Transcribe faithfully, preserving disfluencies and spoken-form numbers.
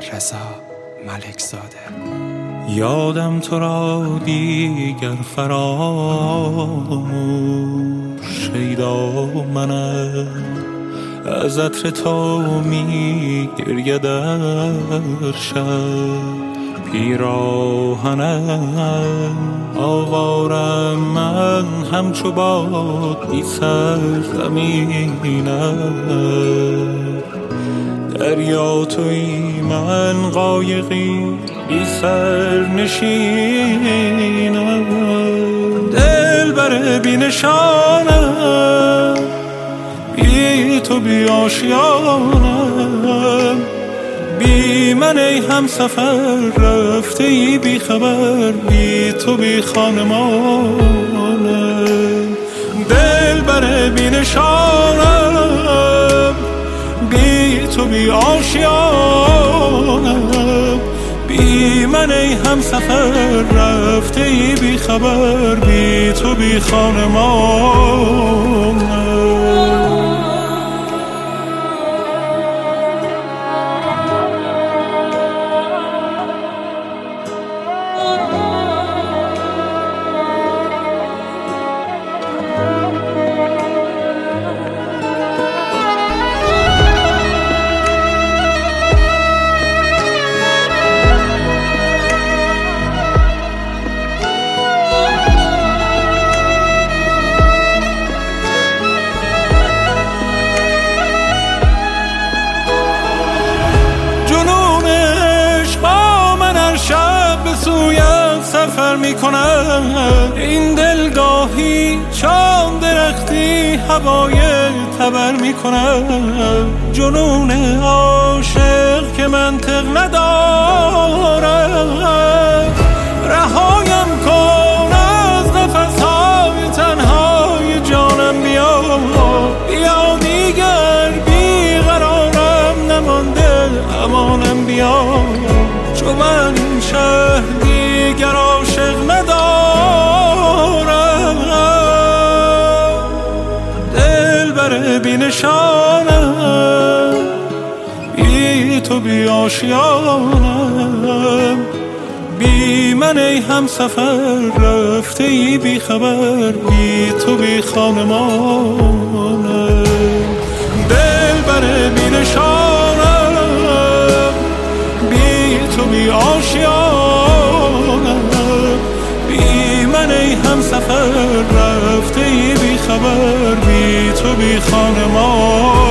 رضا ملکزاده. یادم تو را دیگر فراموش شیدا منم، از عطر تو می گریه در شب پیراهنم. آوارم من همچو باد بی سرزمینم، دریا توی من قایقی بی سر نشینم. دلبر بی نشانم، بی تو بی آشیانم، بی من ای هم سفر رفته ای بی خبر، بی تو بی خانمانم. دلبر بی نشانم، بی تو بی آشیانم، بی من ای هم سفر رفته ای بی خبر، بی تو بی خانمانم. سفر میکنم این دلگاهی، چون درختی هوای تبر میکنم. جنون عاشق که منطق ندارم، رهایم کن از قفس‌های تنهای جانم. بیا بیا دیگر بیقرارم نمانده امانم. بیا چون من این شهر دیگر عاشق ندارم، دلبر بی نشانم، بی تو بی آشیانم، بی من ای هم سفر رفته ای بی خبر، بی تو بی خانمانم. دلبر بی نشانم، بی تو بی آشیانم، بی من ای هم سفر رفته ای بی خبر، بی تو بی خانمان.